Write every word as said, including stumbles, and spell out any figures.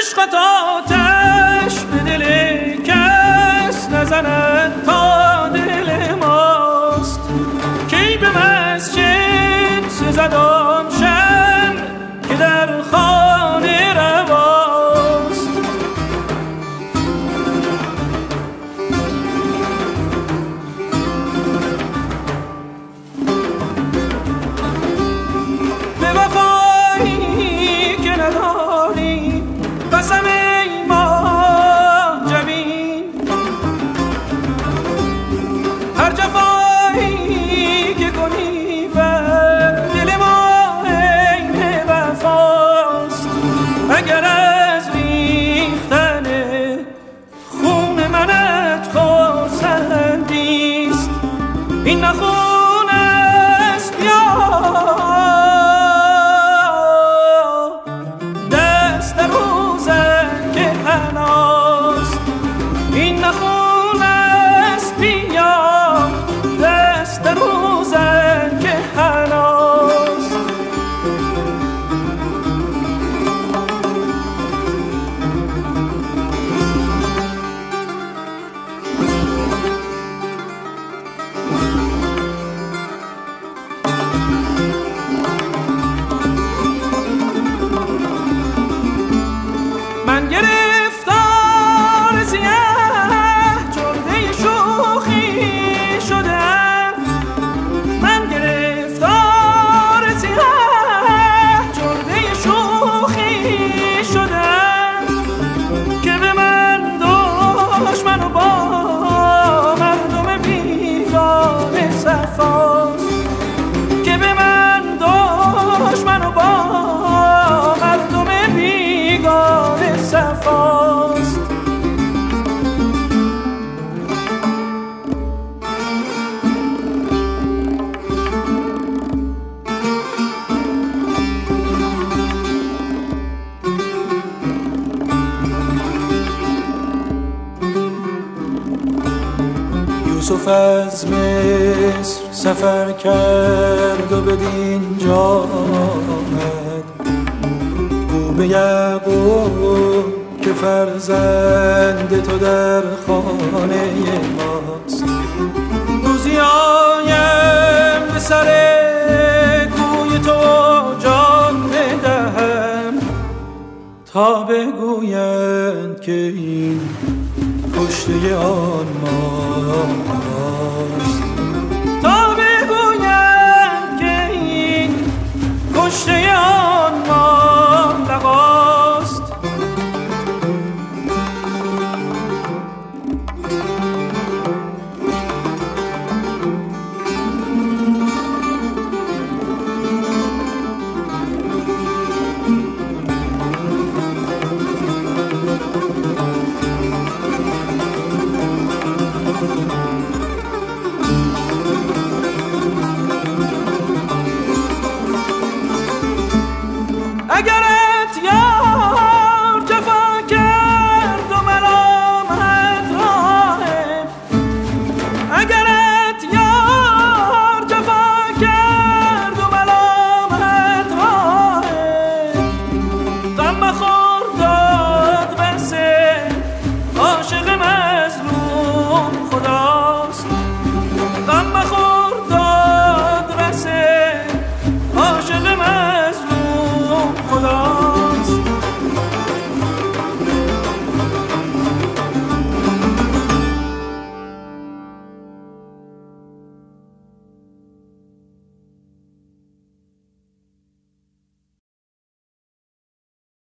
عشقت آتش به دل کس نزند تا دل ماست. کی به مسجد سزد آن شمع که در خانه رواست. به وفایی که نداری قسم ای ما جبین، هر جفایی که کنی بر دل ما عین وفاست. اگر از ریختن خون منت خرسندیست، این نه خون است بیا دست در روزن که هناست. این نه خون است بیا دست در روزن که هناست. من گرفتار سیه جرده شوخی شدم. من گرفتار سیه جرده شوخی شدم که به من دشمن و با مردم بیگانه صفاست. که به من دشمن و با مردم بیگانه صفاست. یوسف از مصر سفر کرد و بدین جا آمد. گو به یعقوب که فرزند تو در خانه ماست. روزی آیم به سر کوی تو جان بدهم تا بگویند که این کشته آن ماست. تا بگویند که این کشته آن ماست. اگر